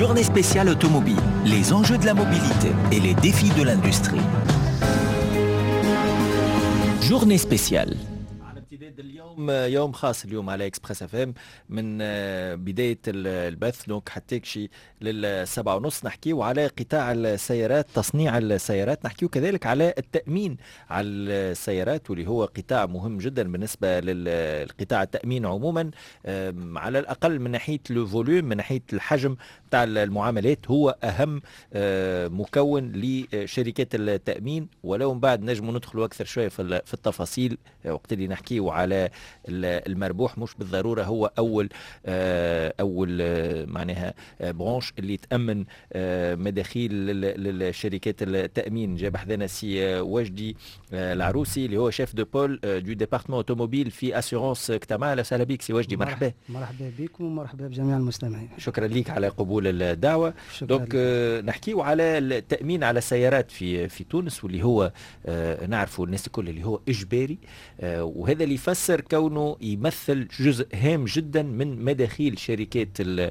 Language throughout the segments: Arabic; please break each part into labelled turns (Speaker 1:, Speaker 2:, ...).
Speaker 1: Journée spéciale automobile, les enjeux de la mobilité et les défis de l'industrie. Journée spéciale. اليوم يوم خاص اليوم على اكسبريس اف ام من بدايه البث دونك حتى شي للسبعة ونص نحكيو على قطاع السيارات، تصنيع السيارات، نحكيو كذلك على التأمين على السيارات واللي هو قطاع مهم جدا بالنسبة للقطاع التأمين عموما، على الأقل من ناحية لو فوليوم، من ناحية الحجم تاع المعاملات هو أهم مكون لشركات التأمين. ولو من بعد نجم ندخلوا أكثر شوية في التفاصيل وقت اللي نحكيو على المربوح، مش بالضرورة هو أول معناها برانش اللي تأمن مداخيل للشركات التأمين. جاب حذانا سي وجدي العروسي اللي هو شيف دو بول دو ديبارتمون اوتوموبيل في اسيورونس كتما. اهلا وسهلا بك سي وجدي، مرحبا.
Speaker 2: مرحبا بكم ومرحبا بجميع المستمعين.
Speaker 1: شكرا لك على قبول الدعوة. دونك نحكيو على التأمين على السيارات في تونس، واللي هو نعرفوا الناس الكل اللي هو إجباري، وهذا اللي يفسر كونه يمثل جزء هام جدا من مداخيل شركات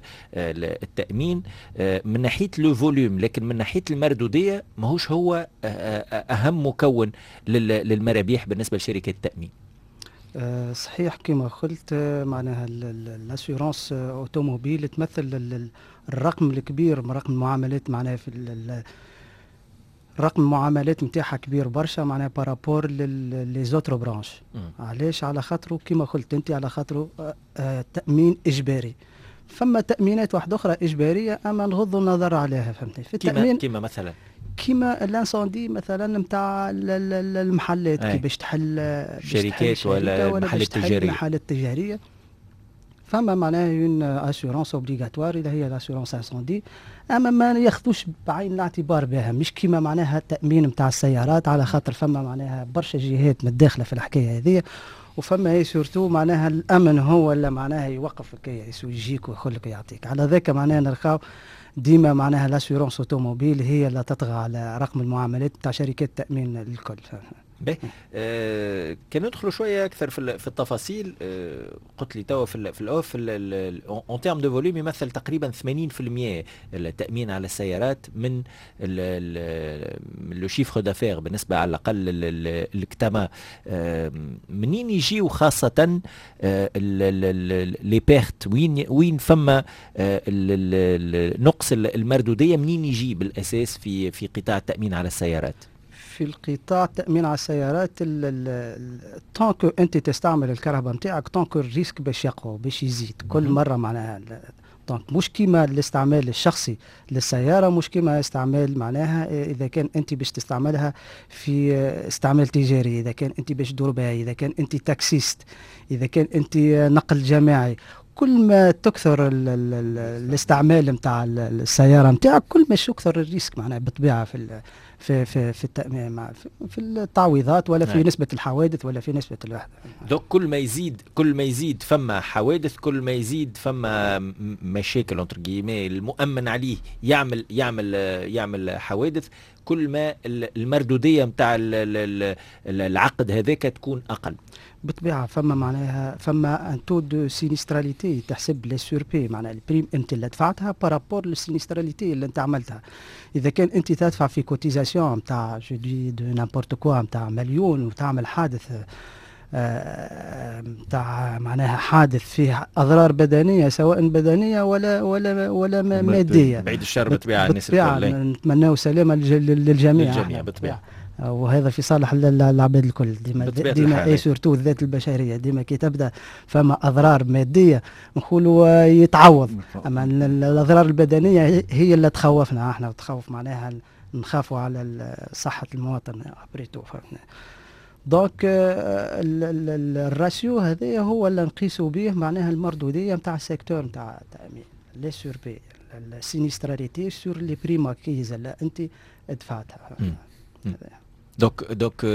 Speaker 1: التأمين من ناحية لو فوليوم، لكن من ناحية المردودية ماهوش هو أهم مكون للمرابيح بالنسبة لشركة التأمين.
Speaker 2: صحيح كما قلت، معناها الاسيورانس اوتوموبيل تمثل الرقم الكبير من رقم المعاملات، معناها في رقم المعاملات نتاعها كبير برشا معناها بارابور لي زوتر برانش. علاش؟ على خاطره كما قلت انت، على خاطره تأمين اجباري. فما تأمينات واحدة أخرى إجبارية أما نغض النظر عليها، فهمتني؟ في التأمين
Speaker 1: كيما مثلا
Speaker 2: كيما الانساندي مثلا نتاع المحلات، كي باش تحل
Speaker 1: شركات ولا
Speaker 2: محلات تجارية. فما معناها اون اسيورونس اوبليغاتوار اللي هي الاسيورونس انساندي، اما ما ياخذوش بعين الاعتبار بها، مش كيما معناها التأمين نتاع السيارات، على خاطر فما معناها برشا جهات متداخلة في الحكاية هذه. وفما هي سورتو معناها الامن هو اللي معناها يوقف الكيس ويجيك ويقول لك يعطيك. على ذاك معناها نلقاو ديما معناها لاسيورونس اوتوموبيل هي اللي تطغى على رقم المعاملات تاع شركات التأمين الكل.
Speaker 1: كان ندخلوا شويه اكثر في التفاصيل. قلت لي توا في الاوف اون تيرم دو فوليوم يمثل تقريبا 80% التامين على السيارات من لو شيفر دافير بالنسبه على الاقل الكتما. منين يجيو خاصه لي بيرت؟ وين فما نقص المردوديه؟ منين يجي بالاساس في قطاع التامين على السيارات؟
Speaker 2: في القطاع التأمين على السيارات، طونكو انت تستعمل الكهرباء نتاعك، طونكو الريسك باش يقوى باش يزيد كل مره معناها. دونك مش كيما الاستعمال الشخصي للسياره، مش كيما استعمال معناها اذا كان انت باش تستعملها في استعمال تجاري، اذا كان انت باش تدور بها، اذا كان انت تاكسيست، اذا كان انت نقل جماعي. كل ما تكثر الاستعمال نتاع السياره نتاعك كل ما يكثر الريسك معناها بالطبيعه في التأمين، في التعويضات ولا في نسبة الحوادث ولا في نسبة الوحدة.
Speaker 1: دوك كل ما يزيد فما حوادث، كل ما يزيد فما مشاكل اونتر جيمي المؤمن عليه يعمل حوادث، كل ما المردودية نتاع العقد هذاك تكون أقل.
Speaker 2: بالطبيعة فما معناها فما ان تو دو سينيستراليتي تحسب لي سوربي، معناها البريم انت اللي دفعتها بارابور للسينيستراليتي اللي انت عملتها. اذا كان انت تدفع في كوتيزاسيون نتاع جو دي دو نامبورت كوا نتاع مليون وتعمل حادث نتاع معناها حادث فيه اضرار بدنيه، سواء بدنيه ولا ماديه،
Speaker 1: بعيد الشر بالطبيعه الناس
Speaker 2: الكل نتمناو سلامه للجميع
Speaker 1: بالطبيعه.
Speaker 2: وهذا في صالح العباد الكل. ديما اي سورتو الذات البشريه، ديما كي تبدا فما اضرار ماديه نقولوا يتعوض، اما الاضرار البدنيه هي اللي تخوفنا احنا، وتخوف معناها نخافوا على صحه المواطن ابريتو. دونك الراسيو هذا هو اللي نقيسوا به معناها المردوديه نتاع السيكتور نتاع التامين، لي سوربي السينيستراليتي سور لي بريما كيز اللي انت دفعتها.
Speaker 1: دوك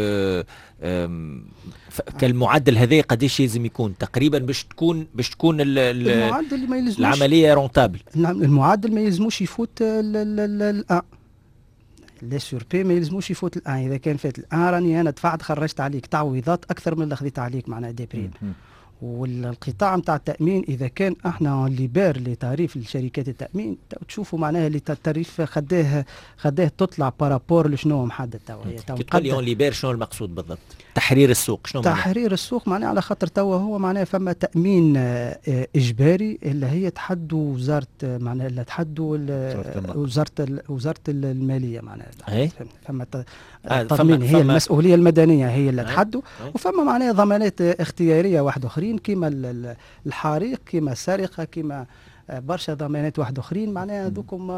Speaker 1: كالمعدل هذا قديش لازم يكون تقريبا باش تكون
Speaker 2: المعدل ما يلزموش
Speaker 1: العمليه رونتابل؟
Speaker 2: المعدل ما يلزموش يفوت الان، لي سوربي ما يلزموش يفوت الان. اذا كان فات الان راني انا دفعت خرجت عليك تعويضات اكثر من اللي خذيت عليك معناها دي بريم، والقطاع نتاع التامين اذا كان احنا ليبر لتعريف لشركات التامين تشوفوا معناها اللي التعريف خداه تطلع بارابور لشنو محدد توا هي
Speaker 1: كي تقول لي اون ليبر شنو المقصود بالضبط؟ تحرير السوق شنو معناه؟
Speaker 2: تحرير السوق معناها على خاطر توا هو معناها فما تامين اجباري اللي هي تحدوا وزاره معناها اللي تحدوا وزاره الماليه معناها فما التضمين هي المسؤوليه المدنيه هي اللي تحدوا وفما معناها ضمانات اختياريه واحد اخرين كيما الحريق كيما السرقه كيما برشا ضمانات واحد اخرين معناها ذوكم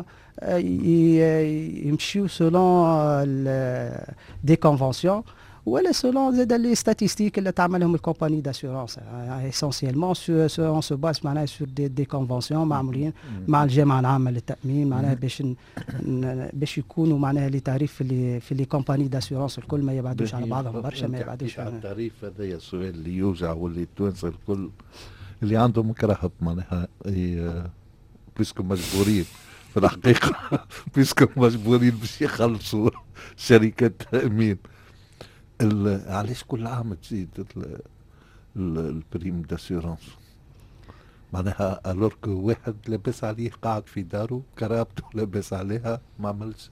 Speaker 2: يمشيو سولون دي كونفونسيون ولا سولون زاد لي ستاتيستيك اللي تعملهم الكومباني داسيورونس اسونسيالمون اون سو باس معناها سور دي كونفونسيون معمولين مع الجامعه العامه للتامين معناها باش يكونوا معناها لي تعريف في لي كومباني داسيورونس الكل ما يبعدوش على بعضهم برشا ما يبعدوش
Speaker 3: على التعريف. هذا السؤال اللي يوجع واللي التوانسه الكل اللي عندهم كرهب معناها بيسكم مجبورين في الحقيقه بيسكم مجبورين باش يخلصوا شركات تامين. علاش كل عام تزيد البريم داسيورونس معناها الورك واحد لاباس عليه قاعد في داره كرابته لاباس عليها ما عملش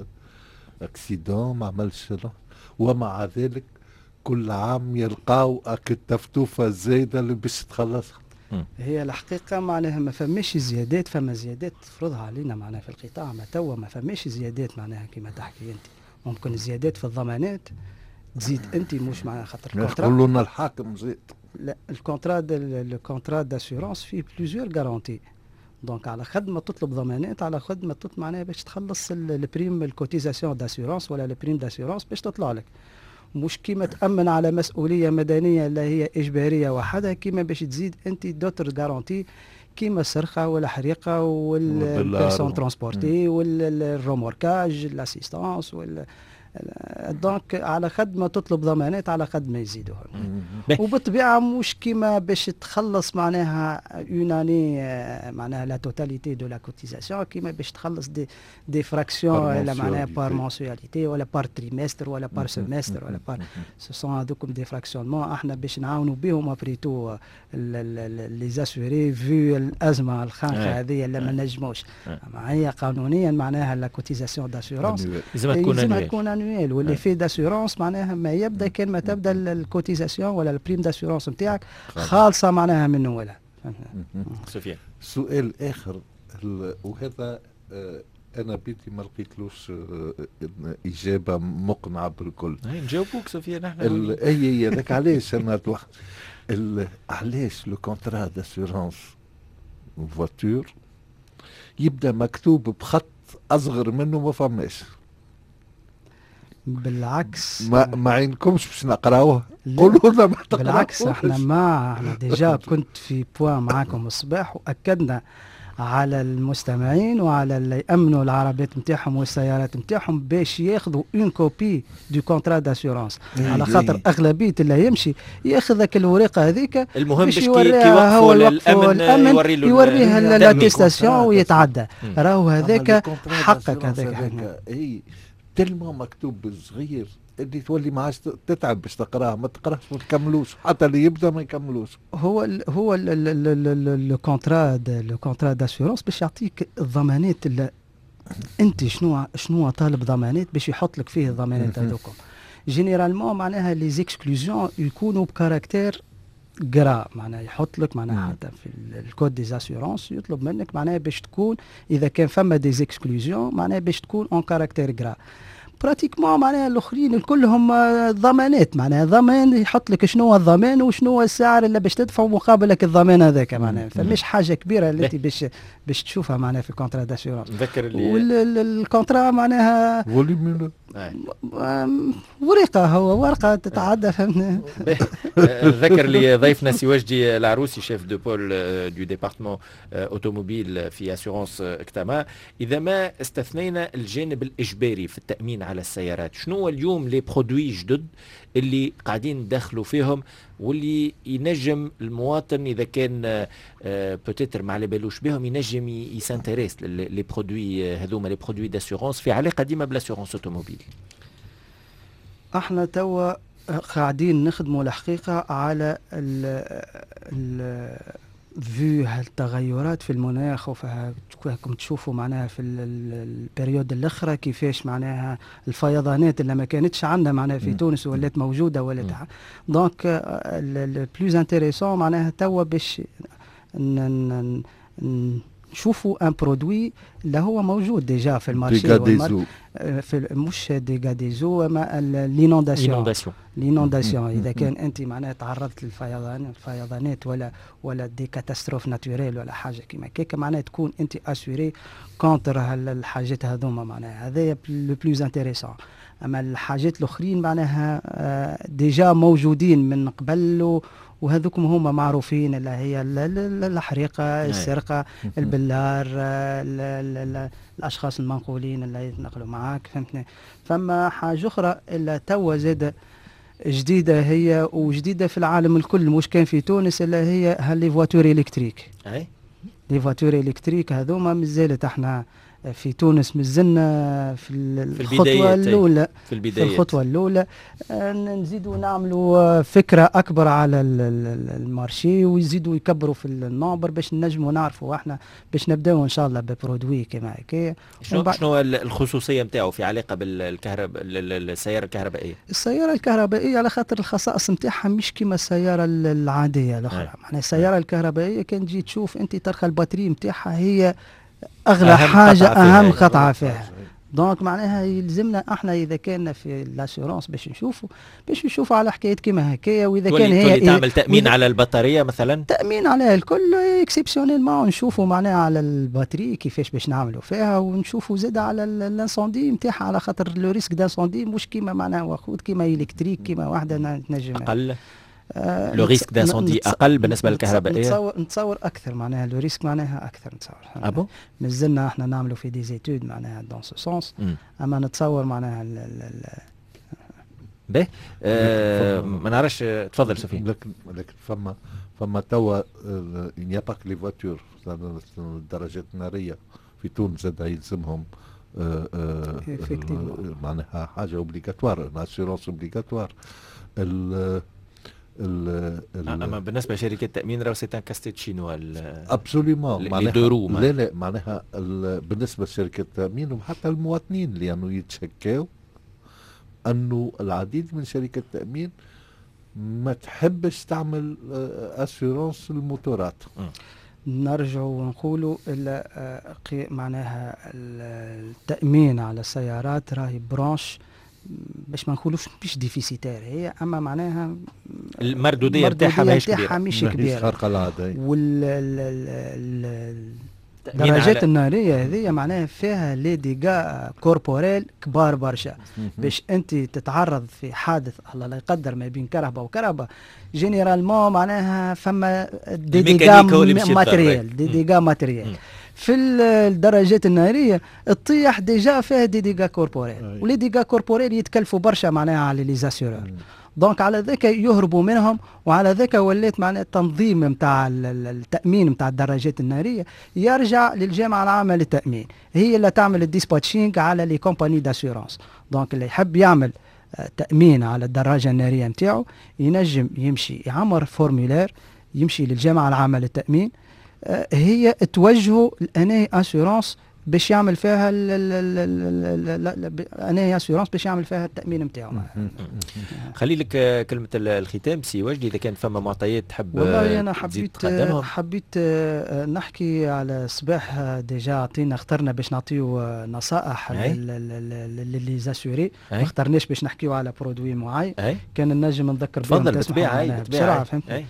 Speaker 3: اكسيدون ما عملش ومع ذلك كل عام يلقاو التفتوفه الزايده اللي باش تخلصها.
Speaker 2: هي الحقيقه معناها ما فماش زيادات فما زيادات تفرضها علينا معناها في القطاع ما توا ما فماش زيادات معناها كما تحكي انت ممكن زيادات في الضمانات تزيد انت مش مع خاطر
Speaker 3: الكونترا يقولوا لنا الحاكم زيد
Speaker 2: لا الكونترا داسيورونس فيه بليزيور غارونتي دونك على خد ما تطلب ضمانات على خد ما تطلب معناها باش تخلص البريم الكوتيزاسيون داسيورونس ولا البريم داسيورونس باش تطلع لك مش كيما تامن على مسؤوليه مدنيه اللي هي اجباريه وحدها كيما باش تزيد انت دوتر غارونتي كيما السرقه والحريقه والبيرسون ترانسبورتي والروموركاج الاسيستانس دونك على خد ما تطلب ضمانات على خد ما يزيدوها وبالطبيعه مش كيما باش تخلص معناها اون اني معناها لا توتاليتي دو لا كوتيزاسيون كيما باش تخلص دي فراكسيون ولا معناها بار مونسياليتي ولا بار تريمستر ولا بار سيمستر ولا بار سو سون هذوكم دي فراكسيونمون احنا باش نعاونوا بهم ابريتو لي زاسوري فيو الازمه الخانقه هذه اللي ما نجموش هي قانونيا معناها لا كوتيزاسيون داسيورونس لازم تكون انويل واللي في داسيورونس معناها ما يبدا كان ما تبدا الكوتيزاسيون ولا البريم داسيورونس نتاعك خالصه معناها من اولها.
Speaker 1: سفيان
Speaker 3: سؤال اخر وهذا انا بيتي ما لقيتلوش اجابه مقنعه بالكل.
Speaker 1: نجاوبوك سفيان احنا
Speaker 3: اي هذاك علاش انا علاش لو كونترا داسيورونس فواتور يبدا مكتوب بخط اصغر منه ما فماش.
Speaker 2: بالعكس
Speaker 3: ما عينكمش باش نقراوه قولوا لنا
Speaker 2: بالعكس احنا ديجا كنت في بوان معاكم الصباح واكدنا على المستمعين وعلى اللي يامنوا العربيات نتاعهم والسيارات نتاعهم باش ياخذوا اون كوبي دو كونترا داسيورونس على خاطر اغلبيه اللي يمشي ياخذ ذاك الورقه هذيك
Speaker 1: المهم باش يوقفوا الامن
Speaker 2: يوريها لاتيستاسيون ويتعدى راهو هذاك حقك هذاك
Speaker 3: اي تلمو مكتوب صغير اللي تولي ما عادش تتعب باش تقراه ما تقراش ما تكملوش حتى اللي يبدا ما يكملوش.
Speaker 2: هو لو كونترا داسيورونس باش يعطيك الضمانات اللي انت شنو طالب ضمانات باش يحط لك فيه الضمانات هذوكم. جينيرالمون معناها لي زيكسكلوزيون يكونوا بكاركتير جرا معناها يحط لك معناها حتى في الكود دي زاسيورونس يطلب منك معناها باش تكون اذا كان فما دي زيكسكلوزيون معناها باش تكون اون كاركتير جرا. براتيكمون معناها الاخرين كلهم ضمانات معناها ضمان يحط لك شنو هو الضمان وشنو هو السعر اللي باش تدفعه مقابل لك الضمان هذاك معناها فمش حاجه كبيره اللي انت باش تشوفها معناها في الكونترا داسيورونس.
Speaker 1: نذكر اللي
Speaker 2: والكونترا معناها ورقه هو ورقه تتعدى فهمنا.
Speaker 1: نذكر لي ضيفنا سي وجدي العروسي شيف دو بول دو ديبارتمون اوتوموبيل في اسيورونس اكتما. اذا ما استثنينا الجانب الاجباري في التامين على السيارات شنو اليوم لي برودوي جدد اللي قاعدين ندخلوا فيهم واللي ينجم المواطن اذا كان بوتيتر ما على بالوش بهم ينجم يسانتيريس لي برودوي هذوما لي برودوي داسيورونس في علاقه ديما بالاسيورونس اوتوموبيل.
Speaker 2: احنا توا قاعدين نخدموا الحقيقة على فيو هالتغيرات في المناخ، وكم تشوفوا معناها في البريود الاخرى كيفاش معناها الفيضانات اللي ما كانتش عندنا معناها في تونس ولات موجوده ولات. دونك البلوز انتريسون معناها توا باش نشوفوا ان برودوي اللي هو موجود ديجا في المارشي، في مش ديغا ديزو اما لينونداسيون. اذا كان انت معناها تعرضت للفيضانات ولا دي كاتاستروف ناتوريل ولا حاجه كيما كيك، معناها تكون انت اسوري كونتر الحاجات هذوما، معناها هذايا لو بلوز انتريسون. اما الحاجات الاخرين معناها ديجا موجودين من قبل، وهذوكم هما معروفين اللي هي الحريقه، السرقه، البلار، الاشخاص المنقولين اللي يتنقلوا معاك، فهمتني. فما حاجه اخرى الا توا زاده جديده، هي وجديده في العالم الكل مش كان في تونس، اللي هي لي فواتور الكتريك. لي فواتور الكتريك هذوما مازالت احنا في تونس مازلنا في الخطوه الاولى، في الخطوه الاولى. نزيدوا نعملوا فكره اكبر على المارشي، ويزيدوا يكبروا في النمبر باش نجموا نعرفوا احنا باش نبداو ان شاء الله ببرودوي كما هكايا.
Speaker 1: شنو الخصوصيه نتاعو في علاقه بالكهرباء، السياره الكهربائيه؟
Speaker 2: السياره الكهربائيه على خاطر الخصائص نتاعها مش كما السياره العاديه الاخرى. معناها السياره الكهربائيه كان تجي تشوف انت ترخى الباتري نتاعها هي اغلى حاجه، اهم قطعه فيها. دونك معناها يلزمنا احنا اذا كان في لاسيورونس باش نشوفوا على حكايه كيما هكايا. واذا كان هي
Speaker 1: تعمل تامين على البطاريه مثلا،
Speaker 2: تامين على الكل اكسبسيونيل، ما نشوفوا معناها على الباتري كيفاش باش نعملوا فيها، ونشوفوا زاد على الانسوندي نتاعها، على خاطر لو ريسك دانسوندي مش كيما معناها واخود كيما الكتريك كيما واحده تنجم
Speaker 1: اقل. لو ريسك دانسوندي اقل بالنسبه للكهربائيه،
Speaker 2: نتصور اكثر معناها لو ريسك معناها اكثر نتصور. مازلنا احنا نعملوا في دي زيتود معناها دون سو سونس، اما نتصور معناها
Speaker 1: باهي. ما نعرفش، تفضل سفيان.
Speaker 3: لكن فما توا ياباك لي فواتور الدراجات الناريه في تونس زاد يلزمهم معناها حاجه اوبليغاتوار، لاسيورونس اوبليغاتوار.
Speaker 1: اما بالنسبه لشركه التامين راهو سيتان كاستيت شينوا
Speaker 3: ابسوليومون
Speaker 1: معناها
Speaker 3: لا معناها بالنسبه لشركه التامين وحتى المواطنين لانه يتشكاو انه العديد من شركات التامين ما تحبش تعمل اسيورونس الموتورات.
Speaker 2: نرجع ونقولوا معناها التامين على السيارات راهي برانش باش ما نقولوش مش ديفيسيتير هي، اما معناها
Speaker 1: المردوديه نتاعها
Speaker 2: مش كبيره خارقه العاده. الدراجات الناريه هذه معناها فيها لي ديغا كوربوريل كبار برشا، باش انت تتعرض في حادث الله لا يقدر ما بين كهرباء وكهرباء جينيرالمون معناها فما دي ديغا ماتريال، دي ديغا ماتريال. في الدراجات الناريه تطيح ديجا فيها دي ديغا كوربوريل، ولي ديغا كوربوريل يتكلفوا برشا معناها على لي زاسيورور. دونك على ذاك يهربوا منهم، وعلى ذاك ولات معناها التنظيم نتاع التامين نتاع الدراجات الناريه يرجع للجامعه العامه للتامين، هي اللي تعمل الديسباتشينغ على لي كومباني داسيورونس. دونك اللي يحب يعمل تامين على الدراجه الناريه نتاعو ينجم يمشي يعمر فورمولير، يمشي للجامعه العامه للتامين، هي توجهه الاناي اسيورونس باش يعمل فيها اناي اسيورونس باش يعمل فيها التامين نتاعو.
Speaker 1: خلي لك كلمه الختام سي وجدي، اذا كان فما معطيات تحب.
Speaker 2: والله انا حبيت نحكي على صباح ديجا عطينا اخترنا باش نعطيو نصائح للي زاسوري، ما اخترناش باش نحكيو على برودوي معين، كان النجم نذكر بهم.
Speaker 1: تفضل بالطبيعه
Speaker 2: بسرعه فهمت.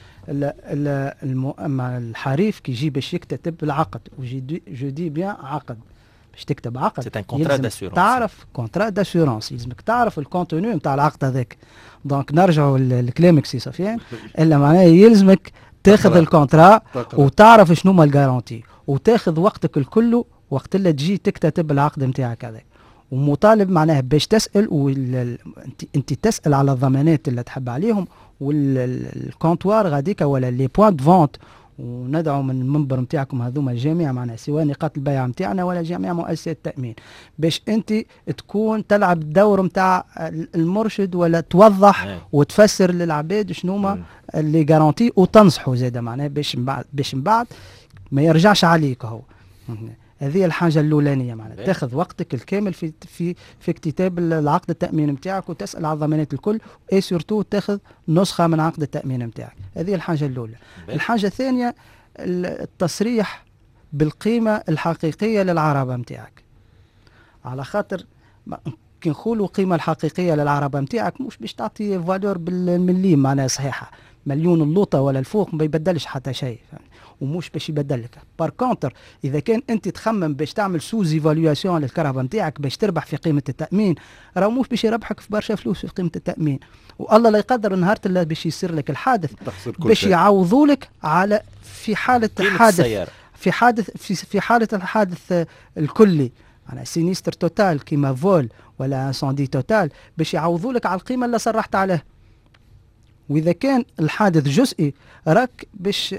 Speaker 2: الحريف كي يجي باش يكتب العقد، جو دي بيان عقد، باش تكتب عقد
Speaker 1: سي ان كونترا داسيورونس،
Speaker 2: تعرف كونترا داسيورونس، يلزمك تعرف الكونتوني نتاع العقد هذاك. دونك نرجعوا لكلامك سي سفيان، الا معناه يلزمك تاخذ الكونترا وتعرف شنو هما الجارونتي، وتاخذ وقتك الكل وقت اللي تجي تكتب العقد نتاعك هذاك، ومطالب معناه باش تسال انت تسال على الضمانات اللي تحب عليهم، والكونتوار غاديك ولا لي بوان دو فونت وندعو من المنبر نتاعكم هذوما الجامعة معناها سواء نقاط البيع نتاعنا ولا جميع مؤسسات التأمين، باش أنت تكون تلعب الدور نتاع المرشد ولا توضح وتفسر للعباد شنوما اللي جارانتي وتنصحوا زاده معناها باش من بعد ما يرجعش عليك. هو هذه الحاجه الاولانيه معناها تاخذ وقتك الكامل في اكتتاب العقد التامين نتاعك وتسال على الضمانات الكل، اي سورتو تاخذ نسخه من عقد التامين نتاعك. هذه الحاجه الاولى. الحاجه الثانيه التصريح بالقيمه الحقيقيه للعربه نتاعك، على خاطر كي نقولوا القيمه الحقيقيه للعربه نتاعك مش باش تعطي فالور بالمليم معناها صحيحه، مليون اللوطه ولا الفوق ما يبدلش حتى شيء ومش باش يبدلك. بار كونتر اذا كان انت تخمم باش تعمل سوز ايفالواسيون للكرهبه نتاعك باش تربح في قيمه التامين، راه مش باش يربحك في برشا فلوس في قيمه التامين، والله لا يقدر نهار اللي باش يصير لك الحادث باش يعوضوا لك على في حاله الحادث في حاله الحادث الكلي على سينيستر توتال كيما فول ولا انساندي توتال باش يعوضوا لك على القيمه اللي صرحت عليها. واذا كان الحادث جزئي راك باش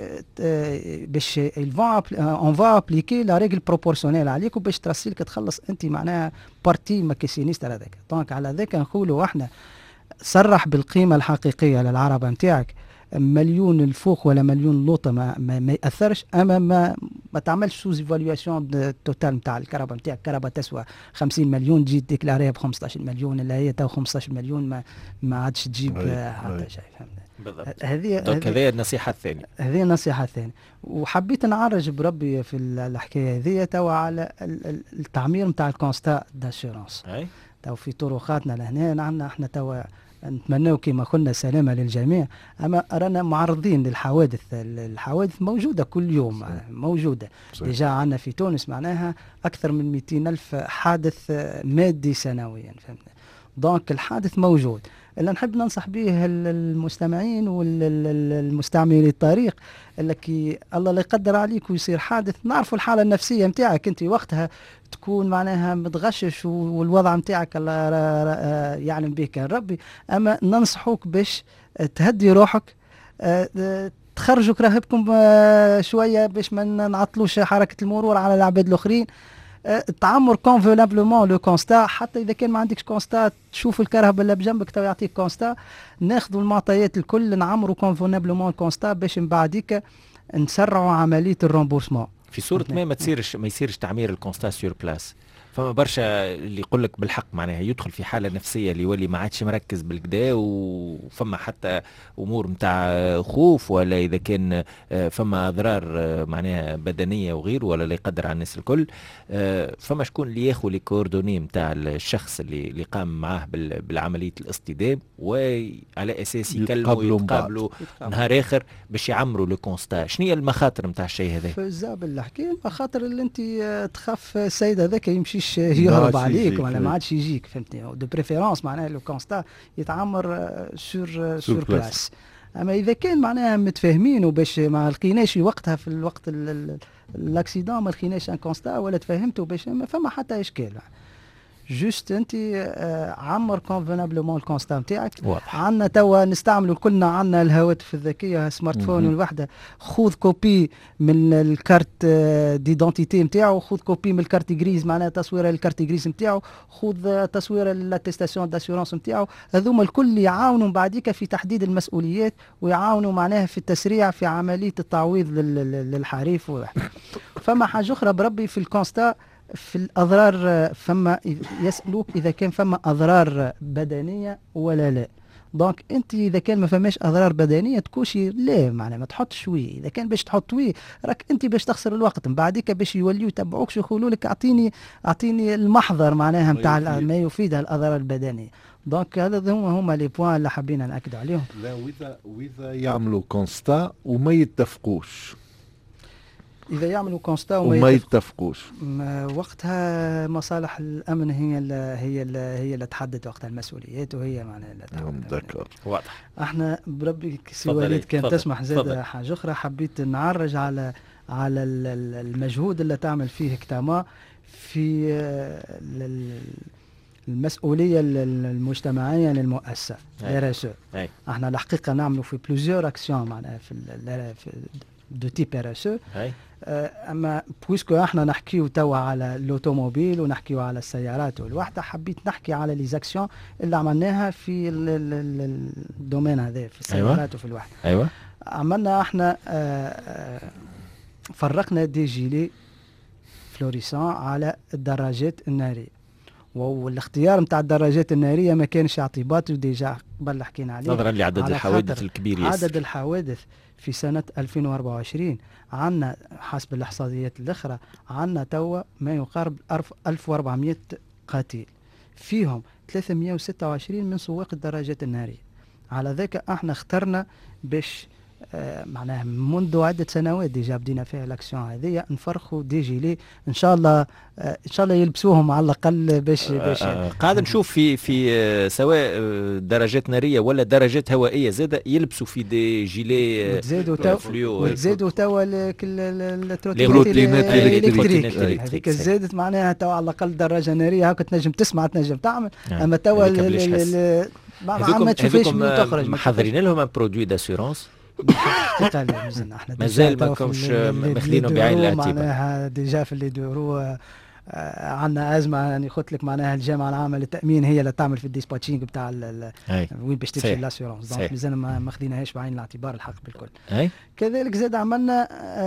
Speaker 2: اون فا ابليكي لا ريغل بروبورسيونيل عليك وباش ترسلك تخلص انت معناها بارتي ما كسينيستر هذاك. دونك على ذاك نقولوا احنا صرح بالقيمه الحقيقيه للعربه نتاعك، مليون الفوق ولا مليون لوطه ما ياثرش، اما ما تعملش سوز ايفالواسيون توتال نتاع الكهرباء نتاعك. الكهرباء تسوى 50 مليون تجي ديكلاريها ب 15 مليون اللي هي تو 15 مليون ما عادش تجيب حتى شيء.
Speaker 1: بالضبط. هذه النصيحه الثانيه.
Speaker 2: هذه النصيحه الثانيه. وحبيت نعرج بربي في الحكايه هذه توا على التعمير نتاع الكونستا داشورونس. تو في طرقاتنا لهنا عندنا احنا توا نتمنوا كما قلنا سلامة للجميع، أما رانا معرضين للحوادث. الحوادث موجودة كل يوم موجودة. ديجا عندنا في تونس معناها أكثر من 200 ألف حادث مادي سنويا، فهمنا. دونك الحادث موجود. اللي نحب ننصح به المستمعين والمستعملين الطريق اللي الله لا يقدر عليك ويصير حادث، نعرفوا الحالة النفسية متاعك انت وقتها تكون معناها متغشش والوضع متاعك الله يعلم به كان ربي، اما ننصحوك باش تهدي روحك، تخرجوا كراهبكم شوية باش ما نعطلوش حركة المرور على العباد الاخرين، تعمر كونفونابلومون لو كونستا. حتى اذا كان ما عندكش كونستا تشوف الكرهبه اللي بجنبك تو يعطيك كونستا، ناخذوا المعطيات الكل نعمروا كونفونابلومون الكونستا باش من بعديك نسرعوا عمليه الرومبورسمون.
Speaker 1: في صوره ما يصيرش تعمير الكونستا سور بلاس. فما برشا اللي يقول لك بالحق معناها يدخل في حاله نفسيه اللي يولي ما عادش مركز بالكدا، وفما حتى امور نتاع خوف، ولا اذا كان فما اضرار معناها بدنيه وغيره، ولا لا يقدر على الناس الكل. فما شكون اللي ياخذ لي كوردوني نتاع الشخص اللي قام معاه بالعمليه الاصطدام، وعلى اساس يتقابلوا نهار اخر باش يعمروا لو كونستا. شنو هي المخاطر نتاع الشيء هذا؟
Speaker 2: فزاب الحكايه المخاطر اللي انت تخاف السيد هذاك يمشي يهرب عليك ولا ما عادش يجيك، فهمتني. دو بريفيرونس معناها لو كونستا يتعمر سور بلاس. اما اذا كان معناها متفاهمين وباش ما لقيناش وقتها في الوقت الاكسيدون ما لقيناش ان كونستا ولا تفهمتوا باش ما فما حتى اشكال. جوست انت عمر كونفونابلومون الكونستا نتاعك. عندنا توا نستعملوا كلنا، عندنا الهواتف الذكيه سمارت فون الوحده، خذ كوبي من الكارت ديدونتيتي نتاعو، خذ كوبي من الكارت غريز معناها تصويره الكارت غريز نتاعو، خذ تصويره للاتيستاسيون داسيورونس نتاعو. هذوما الكل يعاونوا بعديك في تحديد المسؤوليات ويعاونوا معناها في التسريع في عمليه التعويض للحريف. فما حاجه اخرى بربي في الكونستا في الأضرار، فما يسألوك إذا كان فما أضرار بدنية ولا لا. دونك أنت إذا كان ما فماش أضرار بدنية تكوشي لا معناها ما تحطش وي. إذا كان باش تحط وي راك أنت باش تخسر الوقت، من بعديك باش يوليو يتبعوك يقولوا لك أعطيني المحضر معناها نتاع ما يفيد الأضرار البدنية. دونك هذا هما لي بوان اللي حبينا نأكد عليهم.
Speaker 3: لا وإذا يعملوا كونستا وما يتفقوش،
Speaker 2: إذا يعملوا كونستا
Speaker 3: وما يتفقوش،
Speaker 2: وقتها مصالح الأمن هي اللي تحدد وقتها المسؤوليات، وهي معناها
Speaker 3: ذكر
Speaker 1: واضح.
Speaker 2: احنا بربي سي وليد كان تسمح زاد حاجة أخرى حبيت نعرج على المجهود اللي تعمل فيه كتاما في المسؤولية المجتمعية للمؤسسة RSE. احنا الحقيقة نعملوا في بلوزيور اكسيون معناها في دو تيب ار اس او.
Speaker 1: هاي
Speaker 2: اما بويسكو احنا نحكيو توا على الاوتوموبيل ونحكيو على السيارات والوحده، حبيت نحكي على لي زاكسيون اللي عملناها في الدومين هذا في السيارات وفي الوحده.
Speaker 1: ايوه
Speaker 2: عملنا احنا فرقنا دي جيلي فلوريسان على الدراجات الناريه، والاختيار نتاع الدراجات الناريه ما كانش اعتباطي، وديجا قبل حكينا عليه
Speaker 1: نظرا لعدد
Speaker 2: على
Speaker 1: الحوادث الكبير ياسر.
Speaker 2: عدد الحوادث في سنه 2024 عندنا حسب الاحصائيات الاخرى عندنا توا ما يقارب 1400 قتيل، فيهم 326 من سواق الدراجات الناريه. على ذاك احنا اخترنا باش معناها منذ عدة سنوات ديجا بدينا فيها الاكسيون هذه نفرخوا دي جيلي ان شاء الله ان شاء الله يلبسوهم على الاقل باش
Speaker 1: قاعد نشوف في سواء درجات ناريه ولا درجات هوائيه زاد يلبسوا في دي جيلي
Speaker 2: وتزادوا توا
Speaker 3: التروتينات
Speaker 2: الالكتريك هذيك زادت معناها توا على الاقل دراجه ناريه هاك تنجم تسمع تنجم تعمل. اما توا
Speaker 1: ما تشوفش تخرج محضرين لهم ان برودوي داسيورونس مازال ما كمش ماخذينهم بعين الاعتبار.
Speaker 2: معناها ديجا في اللي دوروا عندنا ازمه، يعني قلت لك معناها الجامعه العامه للتامين هي اللي تعمل في الديسباتشينج بتاع وين باش تمشي لاسيورونس، دونك مازال ما ماخذيناهاش بعين الاعتبار الحق بالكل. كذلك زاد عملنا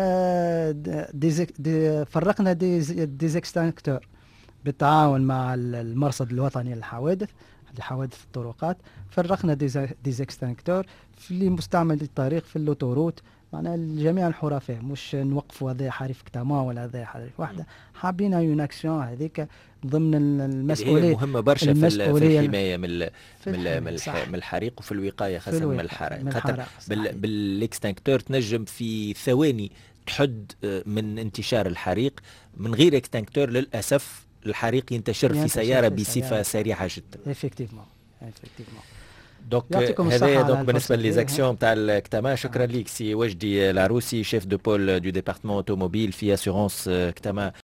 Speaker 2: فرقنا ديزكستانكتور بالتعاون مع المرصد الوطني للحوادث لحوادث الطرقات. فرقنا ديزكستانكتور في اللي مستعمل الطريق في اللوتوروت، معناها جميع الحرفاء، مش نوقفوا هذا حريف كتاما ولا هذا حريف واحده، حابين اون اكسيون هذيك ضمن المسؤوليه
Speaker 1: مهمه برشا في الحمايه من الحريق وفي الوقايه خاصه من الحرائق. بالاكستانكتور تنجم في ثواني تحد من انتشار الحريق، من غير اكستانكتور للاسف الحريق ينتشر في سياره بصفه سريعه جدا.
Speaker 2: effectivement.
Speaker 1: دونك هذا دونك بالنسبه ليزاكسيون تاع الكتما. شكرا لك سي وجدي العروسي، شيف دو بول دو ديبارتمون اوتوموبيل في اسيورونس كتما.